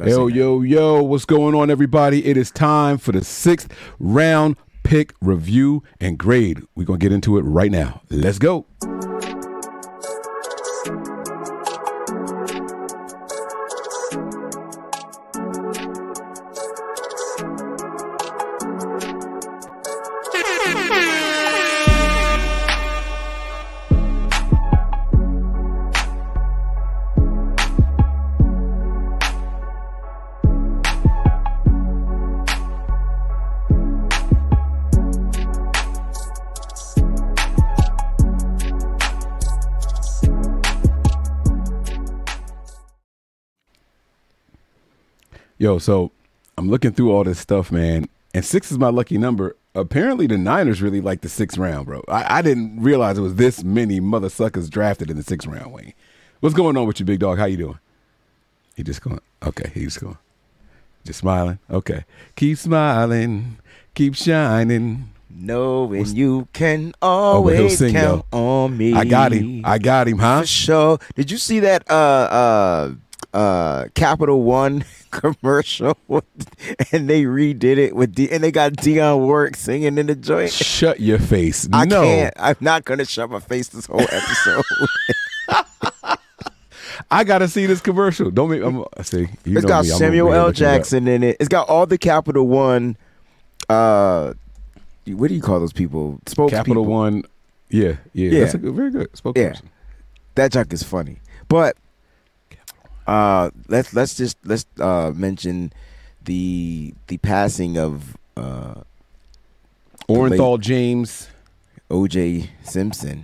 Yo, what's going on, everybody? It is time for the 6th round pick review and grade. We're going to get into it right now. Let's go. Yo, so I'm looking through all this stuff, man, and 6 is my lucky number. Apparently, the Niners really like the 6th round, bro. I didn't realize it was this many mother suckers drafted in the 6th round, Wayne. What's going on with you, big dog? How you doing? He just going, okay, he's going. Just smiling? Okay. Keep smiling, keep shining. Knowing you can always count on me. I got him, huh? For sure. Did you see that Capital One commercial and they redid it with and they got Dionne Warwick singing in the joint? Shut your face. I can't. I'm not gonna shut my face this whole episode. I gotta see this commercial. Don't make. See. It's got Samuel L. Jackson in it. It's got all the Capital One. What do you call those people? Capital One. Yeah. That's very good spokesperson. Yeah, that junk is funny, but. Let's mention the passing of Orenthal James, O.J. Simpson.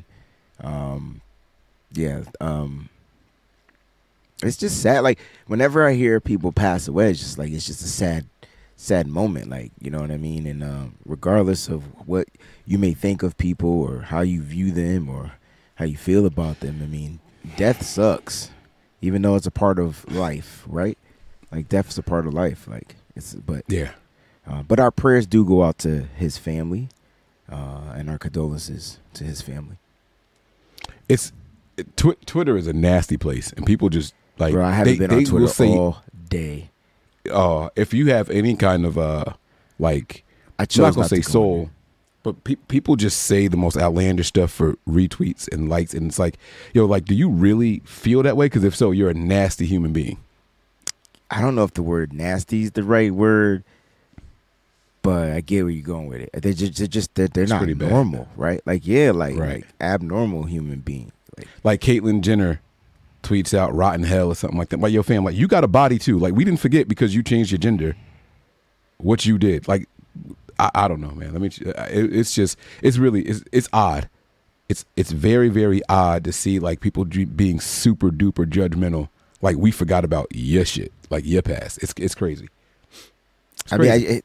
It's just sad. Like whenever I hear people pass away, it's just a sad moment. Like, you know what I mean? And regardless of what you may think of people or how you view them or how you feel about them, I mean, death sucks. Even though it's a part of life, right? Like death's a part of life. But our prayers do go out to his family, and our condolences to his family. Twitter is a nasty place, and people just like. Bro, I haven't been on Twitter all day. If you have any kind of like, I chose I'm not gonna not say to soul. But people just say the most outlandish stuff for retweets and likes, and it's like, yo, like, do you really feel that way? Because if so, you're a nasty human being. I don't know if the word nasty is the right word, but I get where you're going with it. They're not normal, right? Like, yeah, like abnormal human being. Like Caitlyn Jenner tweets out "rotten hell" or something like that. Like, yo, fam, like, you got a body too. Like, we didn't forget because you changed your gender what you did. Like. I don't know, man. It's odd. It's very, very odd to see like people being super duper judgmental. Like we forgot about your shit, like your past. It's crazy. It's crazy.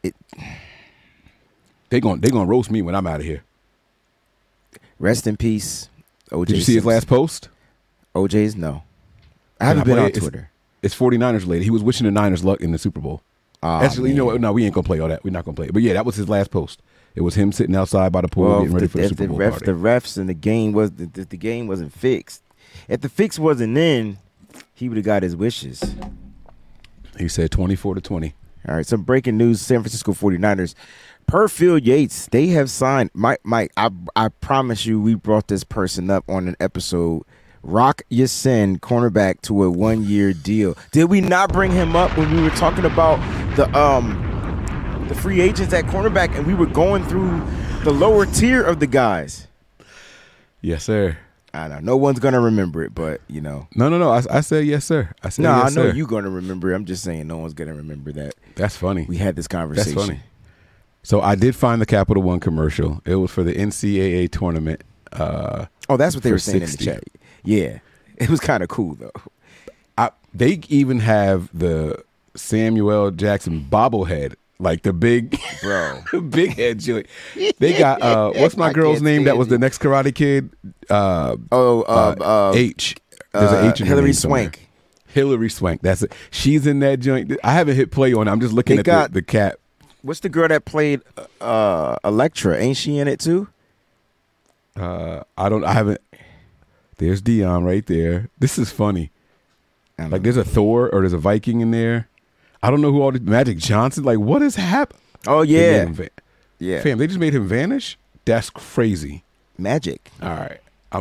They gonna roast me when I'm out of here. Rest in peace, OJ. Did you see his last post? OJ's no. I haven't been on Twitter. It's 49ers related. He was wishing the Niners luck in the Super Bowl. Actually, you know what? No, we ain't gonna play all that. We're not gonna play it. But yeah, that was his last post. It was him sitting outside by the pool getting ready for the Super Bowl party. The refs and the game wasn't fixed. If the fix wasn't in, he would have got his wishes. He said 24-20. All right, some breaking news: San Francisco 49ers. Per Phil Yates, they have signed. Mike, I promise you, we brought this person up on an episode. Rock Ya-Sin, cornerback, to a 1-year deal. Did we not bring him up when we were talking about the free agents at cornerback and we were going through the lower tier of the guys? Yes, sir. I know no one's gonna remember it, but you know. No. I said yes, sir. I said yes, I know sir. you're gonna remember it. I'm just saying no one's gonna remember that. That's funny. We had this conversation. That's funny. So I did find the Capital One commercial. It was for the NCAA tournament. That's what they were saying 60. In the chat. Yeah, it was kind of cool though. They even have the Samuel Jackson bobblehead, like the big big head joint. They got what's my girl's name? That was the next Karate Kid. H. There's an H in her name somewhere. Swank. Hillary Swank. That's it. She's in that joint. I haven't hit play on it. I'm just looking at the cap. What's the girl that played Electra? Ain't she in it too? I haven't. There's Dionne right there. This is funny. Like there's a Thor or there's a Viking in there. I don't know who all these Magic Johnson. Like what has happened? Oh yeah, yeah. Fam, they just made him vanish. That's crazy. Magic. All right,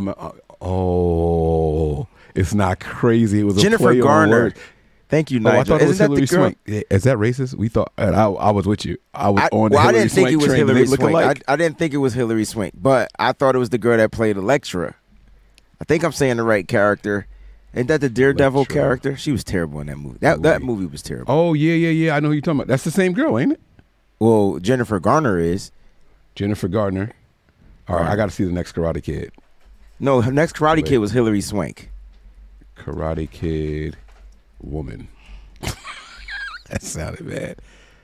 it's not crazy. It was Jennifer a play Garner. on words. Thank you, Oh, Nigel. I thought it was Isn't that Hillary the girl? Swank. Is that racist? We thought. I was with you. I was on the I Hillary didn't think it Swank was train. Hillary They look Swank. alike. I didn't think it was Hillary Swank, but I thought it was the girl that played Elektra. I think I'm saying the right character. Ain't that the Daredevil Elektra. character? She was terrible in that movie. That movie was terrible. Oh yeah. I know who you're talking about. That's the same girl, ain't it? Well, Jennifer Garner is. Jennifer Gardner. All right, I got to see the next Karate Kid. No, her next Karate Wait. Kid was Hillary Swank. Karate Kid woman. That sounded bad.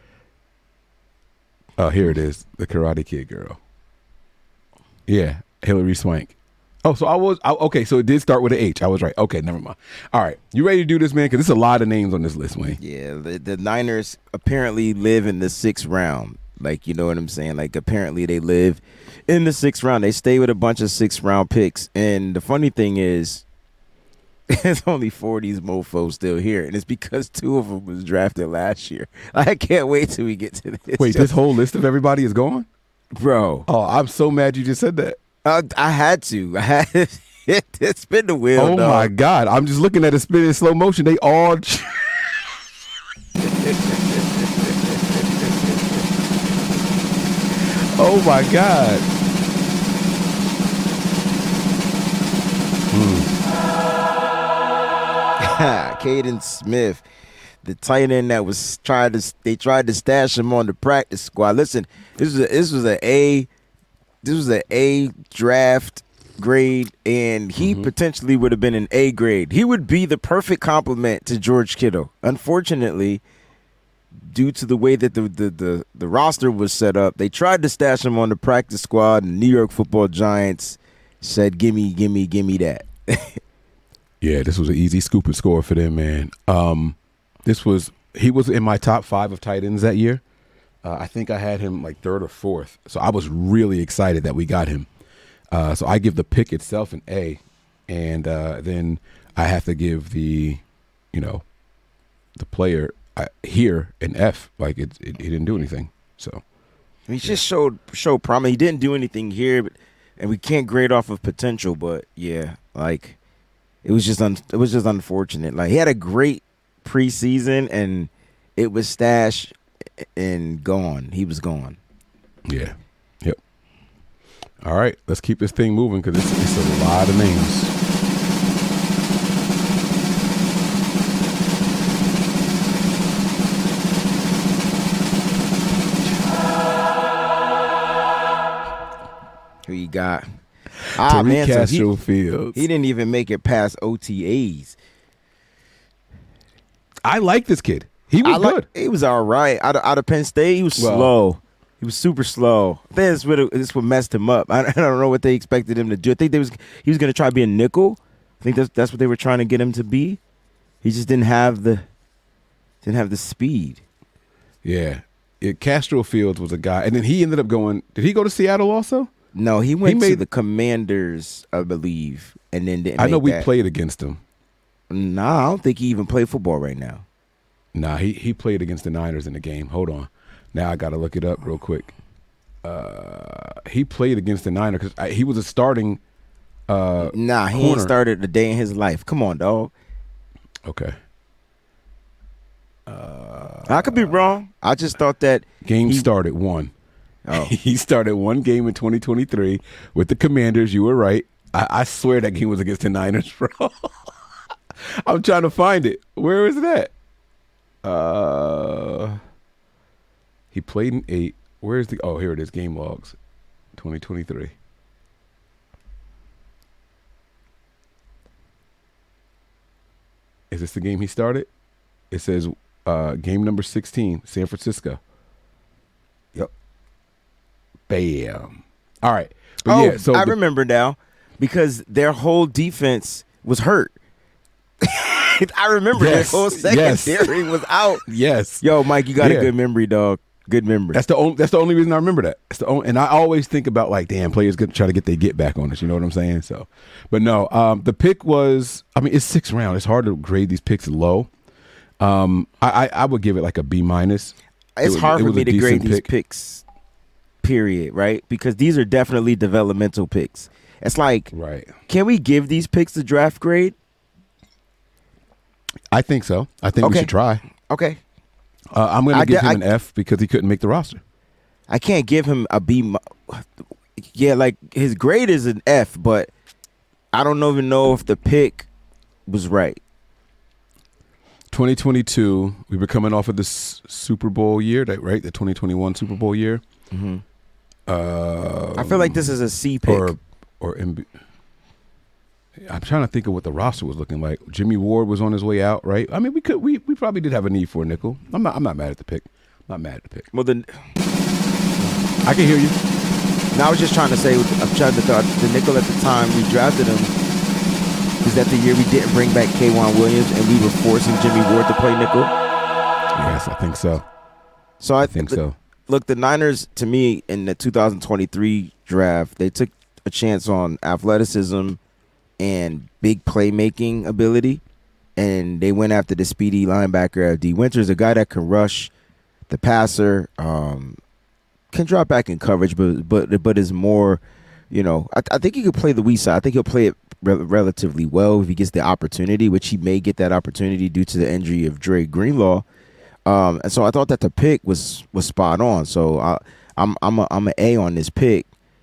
Oh, here it is. The Karate Kid girl. Yeah, Hillary Swank. Oh, so okay, so it did start with an H. I was right. Okay, never mind. All right. You ready to do this, man? Because there's a lot of names on this list, Wayne. Yeah, the Niners apparently live in the 6th round. Like, you know what I'm saying? Like, apparently they live in the 6th round. They stay with a bunch of 6th round picks. And the funny thing is, there's only 4 of these mofos still here. And it's because 2 of them was drafted last year. I can't wait till we get to this. Wait, this whole list of everybody is gone? Bro. Oh, I'm so mad you just said that. I had to. It's been the wheel, Oh, dog. my God. I'm just looking at it spin in slow motion. They all... Oh, my God. Caden Smith, the tight end that was tried to stash him on the practice squad. Listen, this was an A draft grade, and he potentially would have been an A grade. He would be the perfect complement to George Kittle. Unfortunately, due to the way that the roster was set up, they tried to stash him on the practice squad, and the New York Football Giants said, gimme that. Yeah, this was an easy scoop and score for them, man. He was in my top 5 of tight ends that year. I think I had him like 3rd or 4th. So I was really excited that we got him. So I give the pick itself an A, and then I have to give the player here an F. Like he didn't do anything. So He just showed promise. He didn't do anything here, and we can't grade off of potential. But yeah, like it was just unfortunate. Like he had a great preseason, and it was stashed and gone. He was gone. yeah, yep. All right, let's keep this thing moving because it's a lot of names. Who you got? Tariq So Castro Fields. he didn't even make it past OTAs. I like this kid. He was good. He was all right. Out of Penn State, he was slow. He was super slow. I think this what messed him up. I don't know what they expected him to do. I think he was going to try to be a nickel. I think that's what they were trying to get him to be. He just didn't have the speed. Yeah. Castro Fields was a guy, and then he ended up going. Did he go to Seattle also? No, he went to the Commanders, I believe, and then didn't I know make we played against him. Nah, I don't think he even play football right now. Nah, he played against the Niners in the game. Hold on. Now I got to look it up real quick. He played against the Niners because he was a starting Nah, he corner. ain't started a day in his life. Come on, dog. Okay. I could be wrong. I just thought that Game started 1. Oh. He started 1 game in 2023 with the Commanders. You were right. I swear that game was against the Niners, bro. I'm trying to find it. Where is it at? He played in 8. Where's the? Oh, here it is. Game logs, 2023. Is this the game he started? It says game number 16, San Francisco. Yep. Bam. All right. But yeah, so I remember now because their whole defense was hurt. I remember their whole secondary was out. Yes. Yo, Mike, you got Yeah. a good memory, dog. Good memory. That's the only reason I remember that. It's the only, and I always think about like, damn, players try to get their get back on us. You know what I'm saying? So, but no, the pick was. I mean, it's 6th round. It's hard to grade these picks low. I would give it like a B minus. It's hard for me to grade these picks. Period. Right? Because these are definitely developmental picks. It's like, right? Can we give these picks a draft grade? I think so. I think we should try. Okay. I'm going to give him an F because he couldn't make the roster. I can't give him a B. Yeah, like his grade is an F, but I don't even know if the pick was right. 2022, we were coming off of this Super Bowl year, right? The 2021 Super Bowl year. Mm-hmm. I feel like this is a C pick. Or MB. I'm trying to think of what the roster was looking like. Jimmy Ward was on his way out, right? I mean, we probably did have a need for a nickel. I'm not mad at the pick. I'm not mad at the pick. Well, then I can hear you. Now I was just trying to say, I'm trying to thought the nickel at the time we drafted him. Was that the year we didn't bring back K'Wan Williams and we were forcing Jimmy Ward to play nickel? Yes, I think so. So I think so. Look, the Niners, to me, in the 2023 draft, they took a chance on athleticism and big playmaking ability, and they went after the speedy linebacker D. Winters, a guy that can rush the passer, can drop back in coverage, but is more, I think he could play the weak side. I think he'll play it relatively well if he gets the opportunity, which he may get that opportunity due to the injury of Dre Greenlaw. And so I thought that the pick was spot on. So I'm an A on this pick.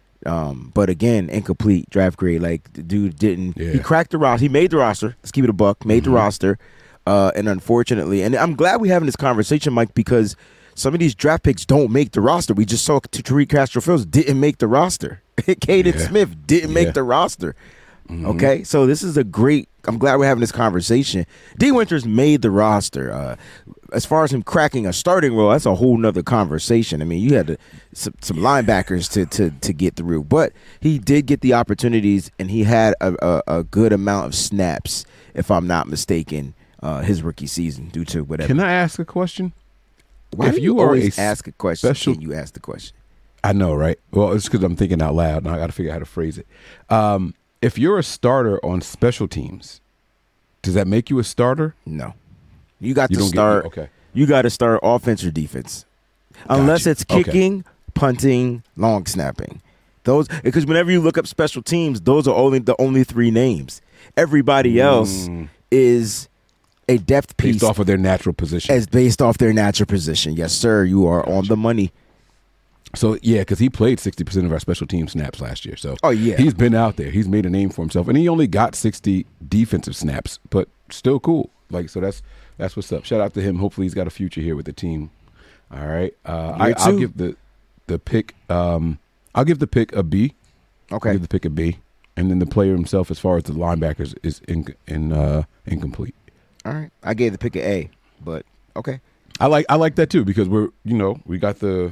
But again, incomplete draft grade. Like the dude didn't. Yeah. He cracked the roster. He made the roster. Let's keep it a buck. Made the roster. And unfortunately, and I'm glad we're having this conversation, Mike, because some of these draft picks don't make the roster. We just saw Tariq Castro-Fields didn't make the roster. Caden Smith didn't make the roster. Mm-hmm. Okay, so this is I'm glad we're having this conversation. D. Winters made the roster. As far as him cracking a starting role, that's a whole nother conversation. I mean, you had some linebackers to get through, but he did get the opportunities, and he had a good amount of snaps, if I'm not mistaken, his rookie season due to whatever. Can I ask a question? Why do you always ask a question? Can you ask the question? I know, right? Well, it's because I'm thinking out loud, and I got to figure out how to phrase it. If you're a starter on special teams, does that make you a starter? No. You got to start. Okay. You got to start offense or defense, unless it's kicking, punting, long snapping. Those, because whenever you look up special teams, those are the only 3 names. Everybody else is a depth piece based off of their natural position. As based off their natural position. Yes, sir. You are on the money. So, yeah, because he played 60% of our special team snaps last year. So, yeah, he's been out there. He's made a name for himself. And he only got 60 defensive snaps, but still cool. Like, so that's what's up. Shout out to him. Hopefully he's got a future here with the team. All right. I'll give the pick I'll give the pick a B. Okay. I'll give the pick a B. And then the player himself, as far as the linebackers, is incomplete. All right. I gave the pick an A, but okay. I like that too, because we got the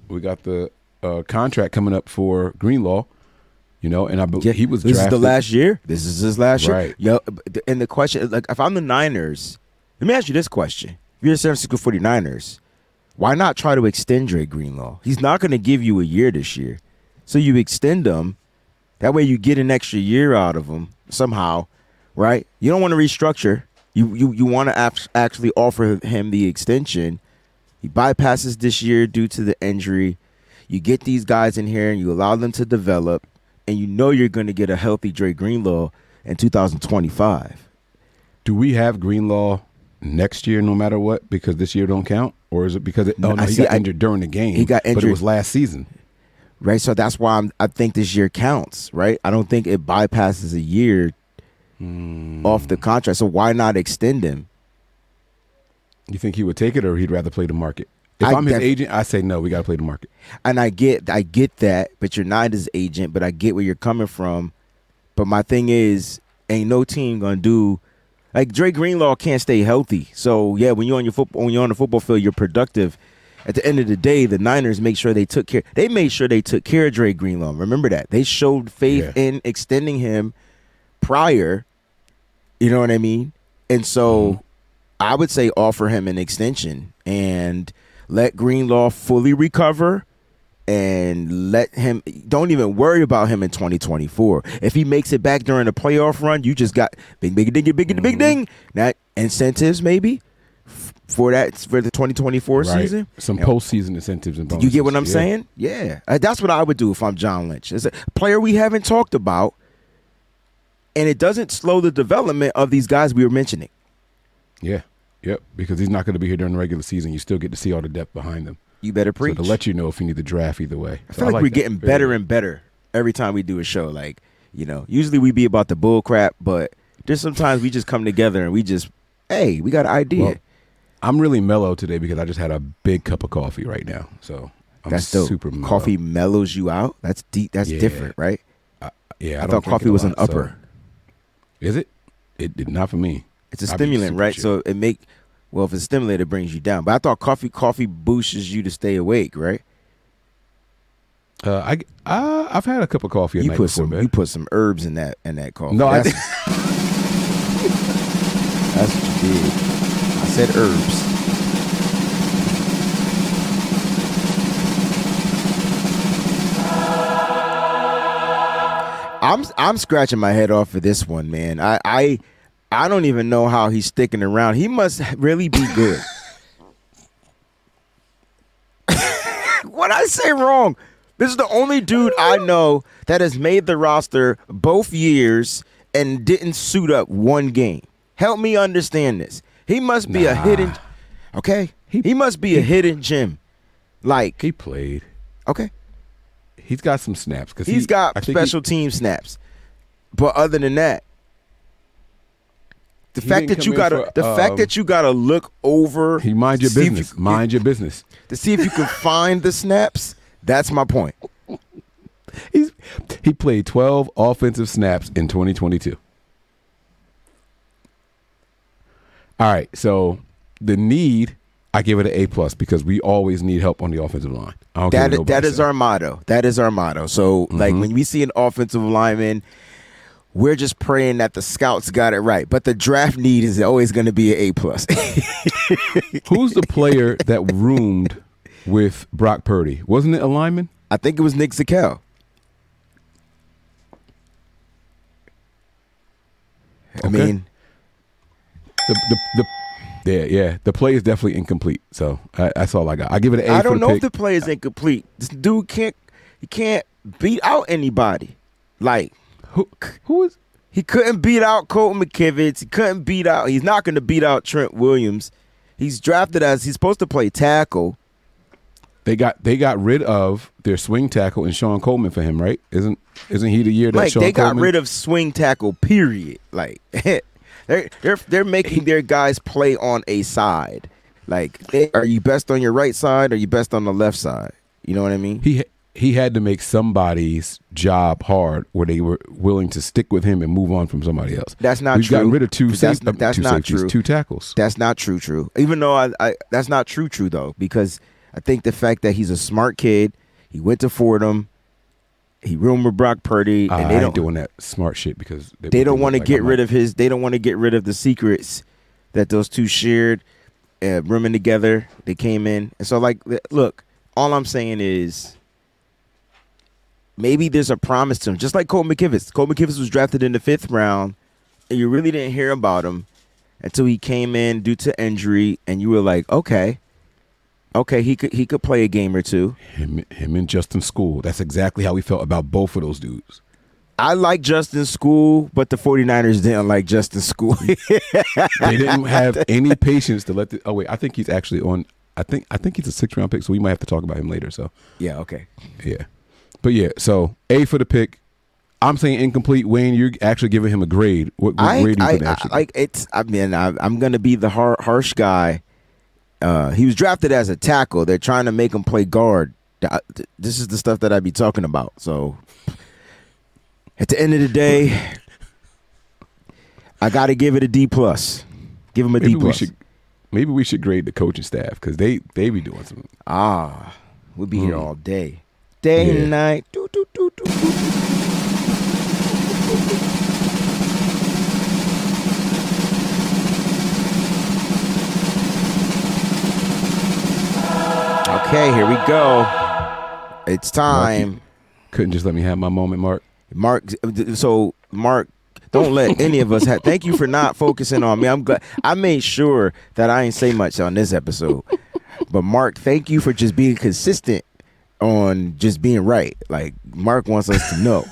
contract coming up for Greenlaw, and I believe he was drafted. This is the last year. This is his last year. Right. Yo, and the question, like, if I'm the Niners, let me ask you this question: if you're the San Francisco 49ers, why not try to extend Dre Greenlaw? He's not going to give you a year this year, so you extend him. That way, you get an extra year out of him somehow, right? You don't want to restructure. You want to actually offer him the extension. He bypasses this year due to the injury. You get these guys in here and you allow them to develop, and you're going to get a healthy Dre Greenlaw in 2025. Do we have Greenlaw next year no matter what, because this year don't count? Or is it because he got injured during the game? He got injured. But it was last season. Right, so that's why I think this year counts, right? I don't think it bypasses a year off the contract. So why not extend him? You think he would take it, or he'd rather play the market? If I'm his agent, I say no. We got to play the market. And I get that, but you're not his agent. But I get where you're coming from. But my thing is, ain't no team gonna do like Dre Greenlaw can't stay healthy. So yeah, when you're on the football field, you're productive. At the end of the day, the Niners make sure they took care. They made sure they took care of Dre Greenlaw. Remember that they showed faith in extending him prior. You know what I mean? And so I would say offer him an extension and let Greenlaw fully recover and let him. Don't even worry about him in 2024. If he makes it back during the playoff run, you just got big ding. That incentives maybe for the 2024 season. Some postseason incentives and bonuses. You get what I'm saying? Yeah. That's what I would do if I'm John Lynch. It's a player we haven't talked about, and it doesn't slow the development of these guys we were mentioning. Yeah. Yep. Because he's not going to be here during the regular season. You still get to see all the depth behind them. You better preach. So to let you know if you need the draft either way. I feel like we're getting better and better every time we do a show. Like, usually we be about the bull crap, but there's sometimes we just come together and we just, hey, we got an idea. Well, I'm really mellow today because I just had a big cup of coffee right now. So I'm that's dope. Super mellow. Coffee mellows you out. That's deep. That's different, right? Yeah. I thought coffee was an upper. So. Is it? It did not for me. It's a stimulant, right? Chill. So if it's stimulated, it brings you down. But I thought coffee boosts you to stay awake, right? I've had a cup of coffee. You put some herbs in that coffee. No, that's what you did. I said herbs. I'm scratching my head off for this one, man. I don't even know how he's sticking around. He must really be good. What I say wrong? This is the only dude I know that has made the roster both years and didn't suit up one game. Help me understand this. He must be a hidden. Okay, he must be a hidden gem. Like he played. Okay, he's got some snaps because he's got special team snaps. But other than that, the fact that you gotta look over. He mind your business. Mind your business to see if you can find the snaps. That's my point. He played 12 offensive snaps in 2022. All right, so the need, I give it an A+ because we always need help on the offensive line. That is our motto. That is our motto. So, like, when we see an offensive lineman, we're just praying that the scouts got it right. But the draft need is always going to be an A+. Who's the player that roomed with Brock Purdy? Wasn't it a lineman? I think it was Nick Zakelj. I mean, the play is definitely incomplete. So that's all I got. I give it an A. I don't know if the play is incomplete. This dude can't beat out anybody. Like who is? He couldn't beat out Colton McKivitz. He's not going to beat out Trent Williams. He's drafted as he's supposed to play tackle. They got rid of their swing tackle and Sean Coleman for him, right? Isn't he the year that Mike, Sean they Coleman? got rid of swing tackle, period. Like they're making their guys play on a side. Like, are you best on your right side or are you best on the left side? You know what I mean? He had to make somebody's job hard where they were willing to stick with him and move on from somebody else. That's not We've true. gotten rid of two that's not safeties, true. 2 tackles. That's not true. Even though I that's not true though, because I think the fact that he's a smart kid, he went to Fordham, he roomed with Brock Purdy, and they ain't doing that smart shit because they don't want to get rid of his. They don't want to get rid of the secrets that those two shared, rooming together. They came in, and so look. All I'm saying is, maybe there's a promise to him, just like Colton McKivitz. Colton McKivitz was drafted in the 5th round, and you really didn't hear about him until he came in due to injury, and you were like, okay, he could play a game or two. Him and Justin School. That's exactly how we felt about both of those dudes. I like Justin School, but the 49ers didn't like Justin School. They didn't have any patience to let I think he's actually on. I think he's a 6th round pick, so we might have to talk about him later. So yeah, okay, yeah, but yeah. So A for the pick. I'm saying incomplete. Wayne, you're actually giving him a grade. What grade are you actually? I'm gonna be the harsh guy. He was drafted as a tackle. They're trying to make him play guard. This is the stuff that I be talking about. So at the end of the day, I got to give it a D+. Give him a D+. Maybe we should grade the coaching staff because they be doing something. We'll be here all day. Day and night. Okay, here we go. It's time. Couldn't just let me have my moment, Mark. Mark, don't let any of us have. Thank you for not focusing on me. I'm glad. I made sure that I ain't say much on this episode. But Mark, thank you for just being consistent on just being right. Like, Mark wants us to know.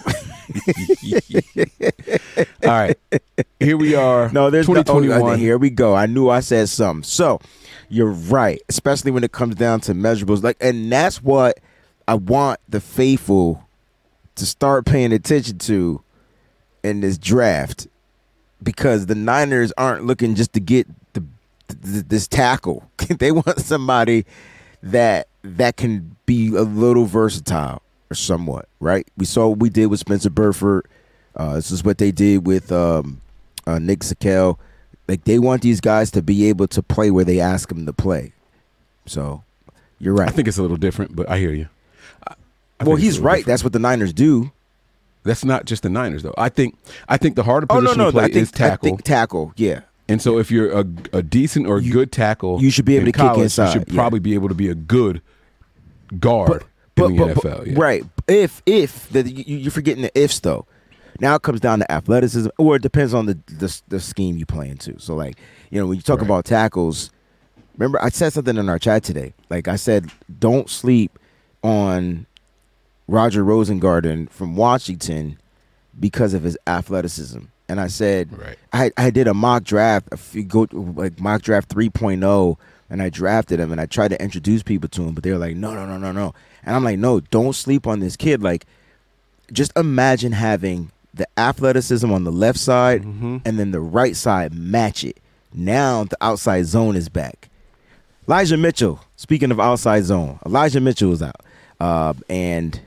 All right. Here we are. No, there's 2021. Here we go. I knew I said something. So, you're right, especially when it comes down to measurables. Like, and that's what I want the faithful to start paying attention to in this draft, because the Niners aren't looking just to get this tackle. They want somebody that can be a little versatile or somewhat, right? We saw what we did with Spencer Burford. This is what they did with Nick Zakelj. Like, they want these guys to be able to play where they ask them to play. So, you're right. I think it's a little different, but I hear you. Well, he's right. That's what the Niners do. That's not just the Niners, though. I think the harder position to play is tackle. I think tackle, yeah. And so if you're a decent or good tackle, you should be able to kick inside. You should probably be able to be a good guard in the NFL. Yeah. Right. If you're forgetting the ifs, though. Now it comes down to athleticism, or it depends on the scheme you play into. So, like, when you talk about tackles, remember I said something in our chat today. Like, I said, don't sleep on Roger Rosengarten from Washington because of his athleticism. And I said, I did a mock draft, mock draft 3.0, and I drafted him, and I tried to introduce people to him, but they were like, no. And I'm like, no, don't sleep on this kid. Like, just imagine having the athleticism on the left side and then the right side match it. Now the outside zone is back. Elijah Mitchell, speaking of outside zone, Elijah Mitchell is out. And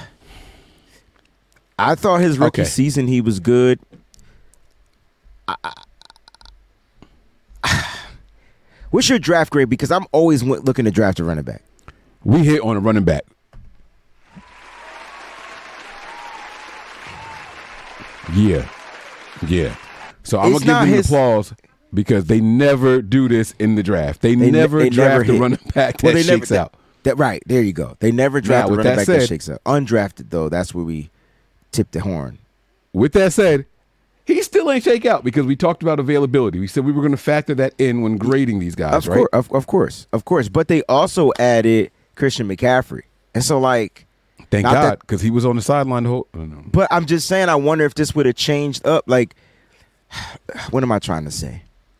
I thought his rookie season, he was good. What's your draft grade? Because I'm always looking to draft a running back. We hit on a running back. Yeah. So I'm going to give them applause because they never do this in the draft. They never draft a running back that shakes out. Right, there you go. They never draft a running back that shakes out. Undrafted, though, that's where we tip the horn. With that said, he still ain't shake out because we talked about availability. We said we were going to factor that in when grading these guys, right? Of course. But they also added Christian McCaffrey. And so, like, thank God, because he was on the sideline the whole. But I'm just saying, I wonder if this would have changed up. Like, what am I trying to say?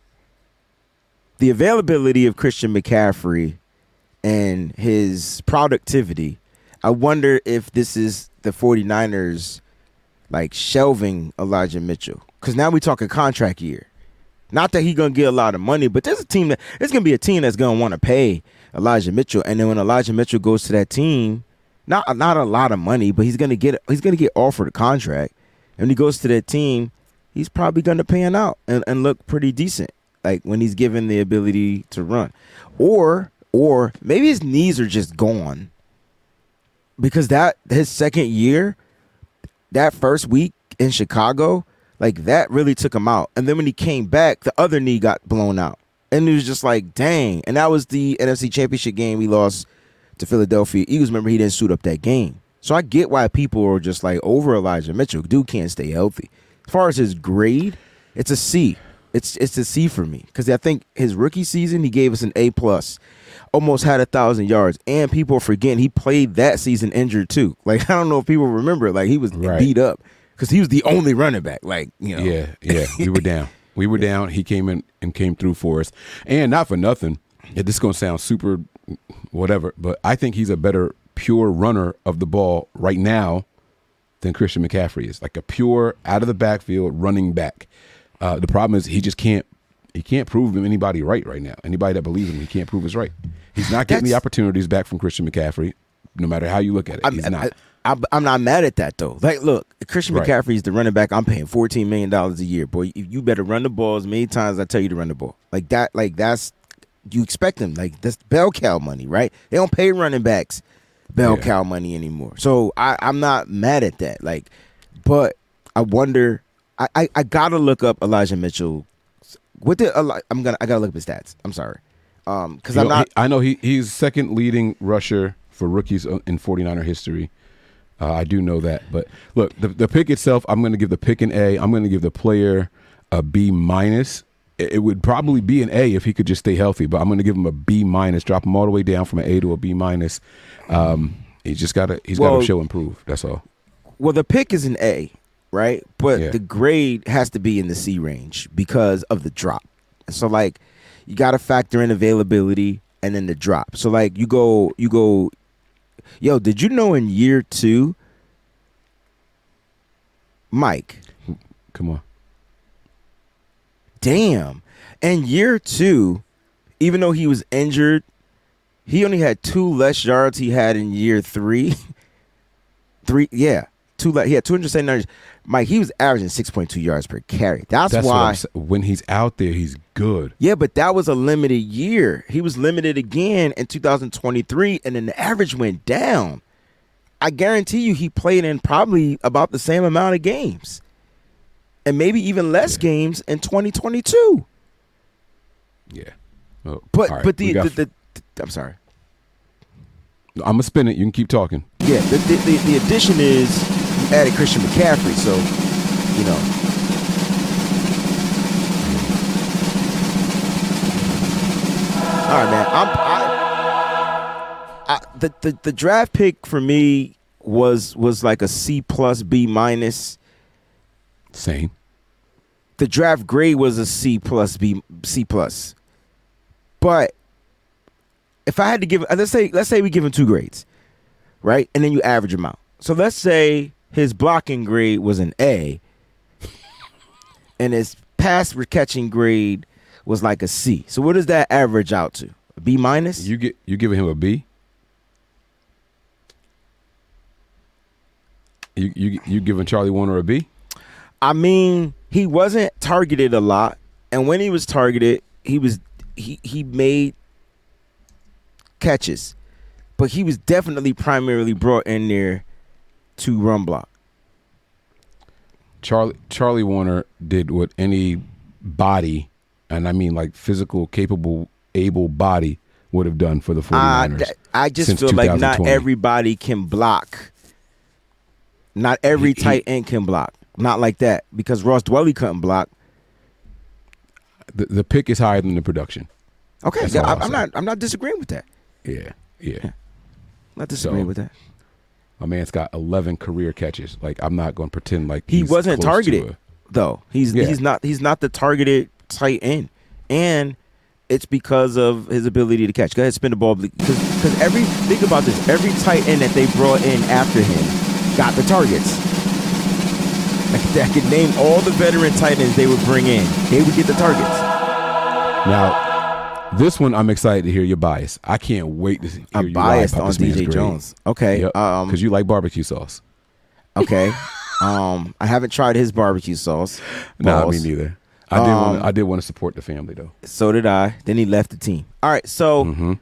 The availability of Christian McCaffrey and his productivity, I wonder if this is the 49ers, like, shelving Elijah Mitchell. Because now we talking contract year. Not that he's going to get a lot of money, but there's going to be a team that's going to want to pay Elijah Mitchell. And then when Elijah Mitchell goes to that team, not a lot of money, but he's going to get offered a contract. And when he goes to that team, he's probably going to pan out and look pretty decent, like, when he's given the ability to run. Or maybe his knees are just gone, because his second year, that first week in Chicago, like, that really took him out. And then when he came back, the other knee got blown out. And it was just like, dang. And that was the NFC Championship game we lost to Philadelphia Eagles. Remember, he didn't suit up that game. So I get why people are just like over Elijah Mitchell. Dude can't stay healthy. As far as his grade, it's a C. It's a C for me, because I think his rookie season, he gave us an A+. Almost had 1,000 yards. And people are forgetting he played that season injured too. Like, I don't know if people remember. Like, he was beat up because he was the only running back. Like, Yeah. We were down. He came in and came through for us. And not for nothing, this is going to sound super whatever, but I think he's a better pure runner of the ball right now than Christian McCaffrey is. Like, a pure out of the backfield running back. The problem is he just can't prove anybody right now. Anybody that believes him, he can't prove is right. He's not getting the opportunities back from Christian McCaffrey, no matter how you look at it. He's not. I'm not mad at that, though. Like, look, Christian McCaffrey is the running back. I'm paying $14 million a year. Boy, you better run the ball as many times as I tell you to run the ball. Like that. Like, that's, you expect him. Like, that's bell cow money, right? They don't pay running backs bell cow money anymore. So I'm not mad at that. Like, but I wonder. I gotta look up Elijah Mitchell. I gotta look up his stats. I'm sorry. Because I'm not. I know he's second leading rusher for rookies in 49er history. I do know that. But look, the pick itself, I'm going to give the pick an A. I'm going to give the player a B minus. It would probably be an A if he could just stay healthy, but I'm going to give him a B minus. Drop him all the way down from an A to a B minus. He's got to show improve. That's all. Well, the pick is an A, right? But the grade has to be in the C range because of the drop. So like, you got to factor in availability and then the drop. So like, you go. Yo, did you know in year 2, Mike? Come on. Damn. In year 2, even though he was injured, he only had 2 less yards he had in year 3. He had 279 yards. Mike, he was averaging 6.2 yards per carry. That's why when he's out there, he's good. Yeah, but that was a limited year. He was limited again in 2023, and then the average went down. I guarantee you he played in probably about the same amount of games. And maybe even less games in 2022. Yeah. Oh, but right. but the I'm sorry. I'm going to spin it. You can keep talking. Yeah, the addition is you added Christian McCaffrey, so, you know. All right, man. The draft pick for me was like a C plus B minus. Same. The draft grade was a C plus B C plus. But if I had to give, let's say we give him 2 grades, right? And then you average them out. So let's say his blocking grade was an A, and his pass catching grade was like a C. So what does that average out to? A B minus? You giving him a B? You giving Charlie Warner a B? I mean, he wasn't targeted a lot, and when he was targeted, he made catches, but he was definitely primarily brought in there to run block. Charlie Warner did what any body, and I mean like physical, capable, able body would have done for the 49ers. I just feel like not everybody can block. Not every tight end can block. Not like that, because Ross Dwelly couldn't block. The pick is higher than the production. Okay, I'm not disagreeing with that. Yeah. Not disagreeing with that. My man's got 11 career catches. Like, I'm not going to pretend like he wasn't targeted though. He's not the targeted tight end, and it's because of his ability to catch. Go ahead, spin the ball, because think about this. Every tight end that they brought in after him got the targets. I could name all the veteran tight ends they would bring in. They would get the targets. Now, this one I'm excited to hear your bias. I can't wait to hear I'm biased on DJ Jones. Okay. Because you like barbecue sauce. Okay. I haven't tried his barbecue sauce. No, me neither. I did want to support the family, though. So did I. Then he left the team. All right. So,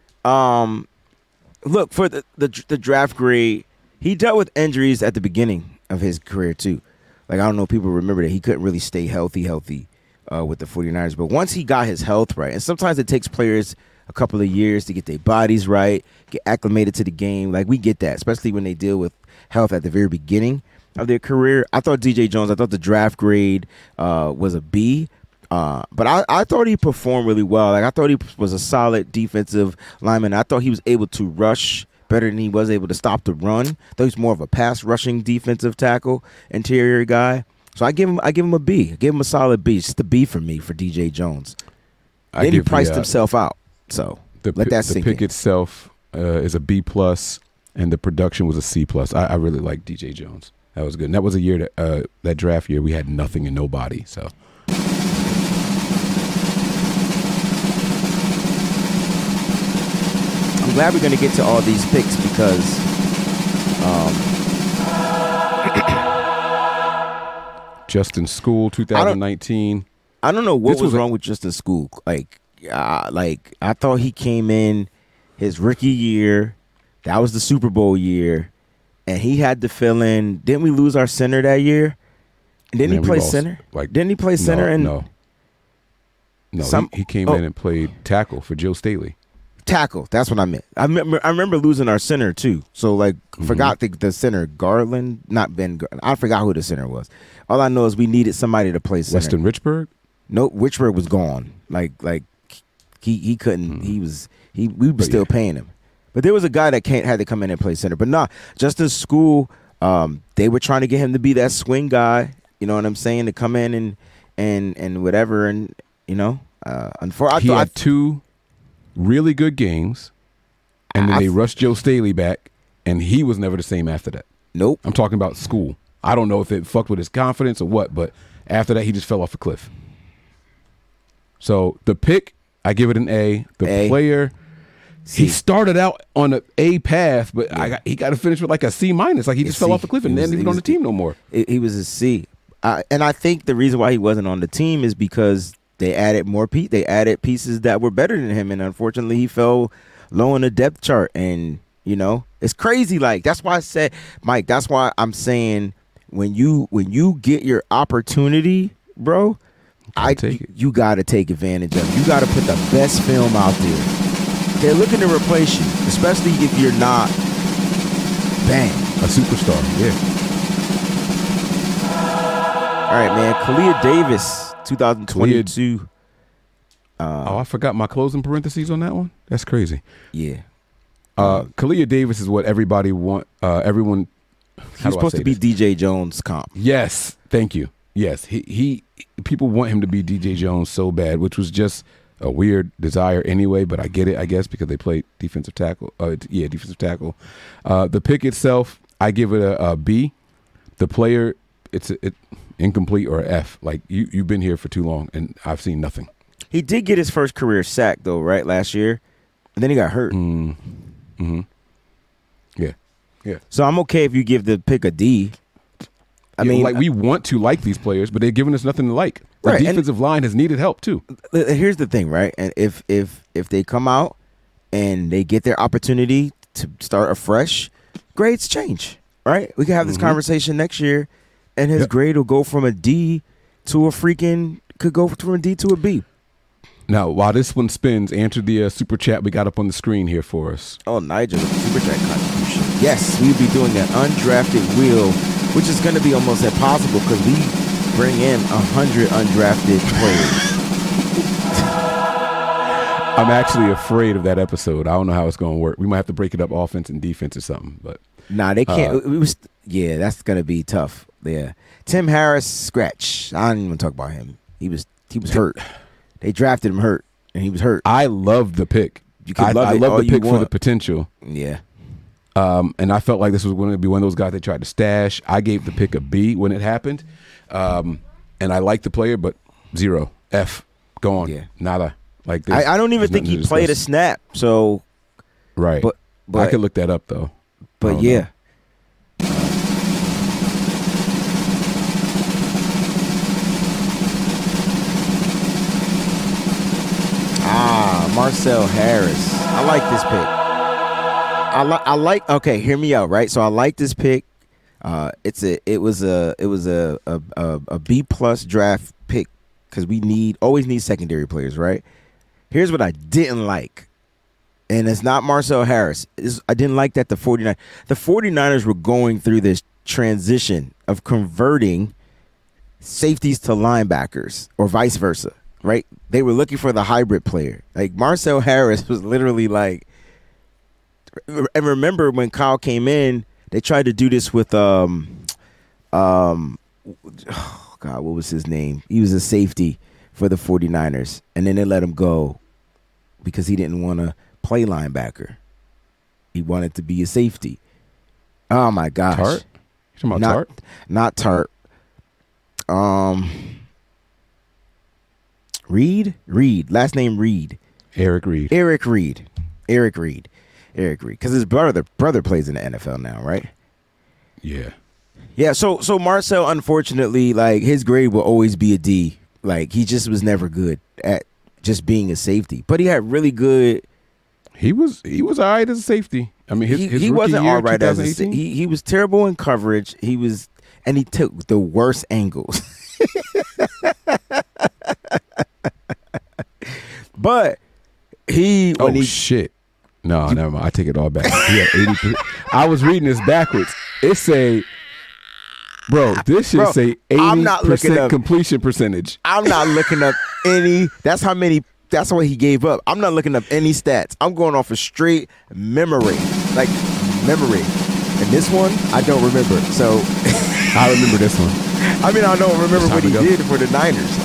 look, for the draft grade, he dealt with injuries at the beginning of his career, too. Like, I don't know if people remember that he couldn't really stay healthy with the 49ers. But once he got his health right, and sometimes it takes players a couple of years to get their bodies right, get acclimated to the game. Like, we get that, especially when they deal with health at the very beginning of their career. I thought DJ Jones, I thought the draft grade was a B. But I thought he performed really well. Like, I thought he was a solid defensive lineman. I thought he was able to rush better than he was able to stop the run. I thought he was more of a pass rushing defensive tackle, interior guy. So I give him a B. I give him a solid B. It's just a B for me for DJ Jones. Then he priced himself out. So let that sink in. The pick itself is a B plus, and the production was a C plus. I really like DJ Jones. That was good. And that was a year that draft year we had nothing and nobody. So. I'm glad we're going to get to all these picks because Justin School 2019. I don't know what was wrong with Justin School. Like I thought he came in his rookie year. That was the Super Bowl year, and he had to fill in. Didn't we lose our center that year? And didn't he play center? Didn't he play center? No, he came in and played tackle for Joe Staley. Tackle. That's what I meant. I remember losing our center too. So like, forgot the center, Garland, not Ben. I forgot who the center was. All I know is we needed somebody to play center. Weston Richburg. No, Richburg was gone. Like he couldn't. We were still paying him. But there was a guy that had to come in and play center. But nah, just in school, they were trying to get him to be that swing guy. You know what I'm saying? To come in and whatever, and he had 2 really good games, and then they rushed Joe Staley back, and he was never the same after that. Nope. I'm talking about school. I don't know if it fucked with his confidence or what, but after that, he just fell off a cliff. So the pick, I give it an A. The player, he started out on an A path, but he got to finish with like a C minus. Like he just fell off a cliff and then he was on the team no more. He was a C. And I think the reason why he wasn't on the team is because they added they added pieces that were better than him, and unfortunately he fell low on the depth chart. And it's crazy. Like that's why I said, Mike. That's why I'm saying when you get your opportunity, bro, you got to take advantage of it. You got to put the best film out there. They're looking to replace you, especially if you're not, a superstar. Yeah. All right, man. Kalia Davis, 2022. I forgot my closing parentheses on that one. That's crazy. Yeah. Kalia Davis is what everybody everyone. He's supposed to be DJ Jones comp. Yes, thank you. Yes, he people want him to be DJ Jones so bad, which was just a weird desire anyway. But I get it, I guess, because they played defensive tackle. Defensive tackle. The pick itself, I give it a B. The player, it's incomplete or F. Like you've been here for too long, and I've seen nothing. He did get his first career sack though, right, last year, and then he got hurt. Mm-hmm. Yeah. So I'm okay if you give the pick a D. I mean, like we want to like these players, but they're giving us nothing to like. The defensive line has needed help too. Here's the thing, right? And if they come out and they get their opportunity to start afresh, grades change, right? We can have this conversation next year, and his grade will go from a D to could go from a D to a B. Now, while this one spins, answer the super chat we got up on the screen here for us. Oh, Nigel, the super chat contribution. Yes, we'll be doing an undrafted wheel, which is going to be almost impossible because we bring in 100 undrafted players. I'm actually afraid of that episode. I don't know how it's going to work. We might have to break it up offense and defense or something. But nah, they can't. That's going to be tough. Yeah, Tim Harris, scratch. I don't even talk about him. He was hurt. They drafted him hurt, and he was hurt. I love the pick. I love the pick for the potential. Yeah. And I felt like this was going to be one of those guys they tried to stash. I gave the pick a B when it happened. And I like the player, but 0. F. Gone. Yeah. Nada. Like this. I don't even think he played a snap. So. Right. But I could look that up, though. But yeah. Marcel Harris. I like this pick. Okay, hear me out, right? So I like this pick. It was a B plus draft pick because we always need secondary players, right? Here's what I didn't like. And it's not Marcel Harris. I didn't like that the 49ers were going through this transition of converting safeties to linebackers or vice versa. Right, they were looking for the hybrid player. Like Marcel Harris was literally like, and remember when Kyle came in, they tried to do this with oh God, what was his name? He was a safety for the 49ers, and then they let him go because he didn't want to play linebacker. He wanted to be a safety. Oh my gosh, Tart? You talking about Tart? Not Tart. Reed, last name Reed. Eric Reed. Because his brother plays in the NFL now, right? Yeah. Yeah, so Marcel, unfortunately, like his grade will always be a D. Like he just was never good at just being a safety. But he had really good. He was all right as a safety. I mean, his wasn't year, all right as a he was terrible in coverage. And he took the worst angles. But when shit. No, never mind. I take it all back. He had 80%. I was reading this backwards. It say, bro, this should say 80% completion percentage. I'm not looking up any. That's what he gave up. I'm not looking up any stats. I'm going off a straight memory. And this one, I don't remember. So I remember this one. I mean, I don't remember what he did for the Niners.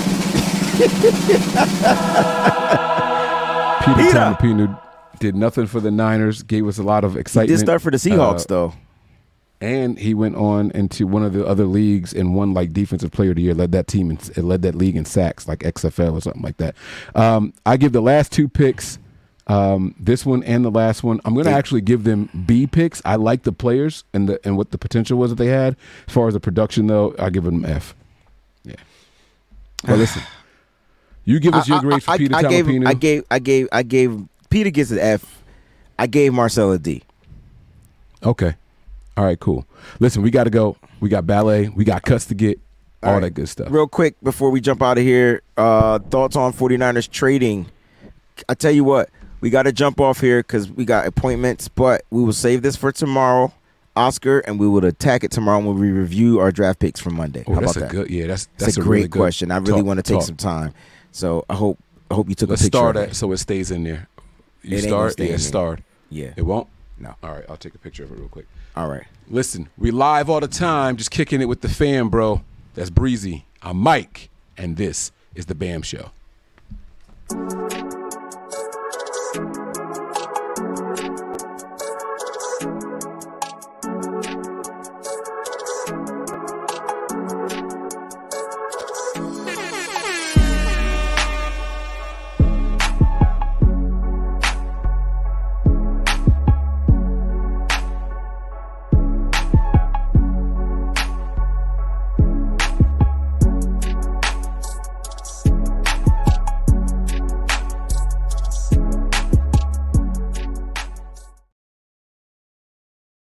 Peter Tampino did nothing for the Niners, gave us a lot of excitement. He did start for the Seahawks, though. And he went on into one of the other leagues and won like Defensive Player of the Year, led that league in sacks, like XFL or something like that. I give the last two picks, this one and the last one, I'm going to actually give them B picks. I like the players and what the potential was that they had. As far as the production, though, I give them F. Yeah. Well, listen, you give us your grades for Peter Tampino. I gave Peter gets an F. I gave Marcel a D. Okay. All right, cool. Listen, we got to go. We got ballet. We got cuts to get. All that good stuff. Real quick, before we jump out of here, thoughts on 49ers trading. I tell you what, we got to jump off here because we got appointments, but we will save this for tomorrow, Oscar, and we will attack it tomorrow when we review our draft picks for Monday. How about that? That's a great question. I really want to take some time. So I hope you took a picture. Start it so it stays in there. You start? Yeah, start. Yeah. It won't? No. All right, I'll take a picture of it real quick. All right. Listen, we live all the time, just kicking it with the fam, bro. That's Breezy. I'm Mike, and this is The BAM Show.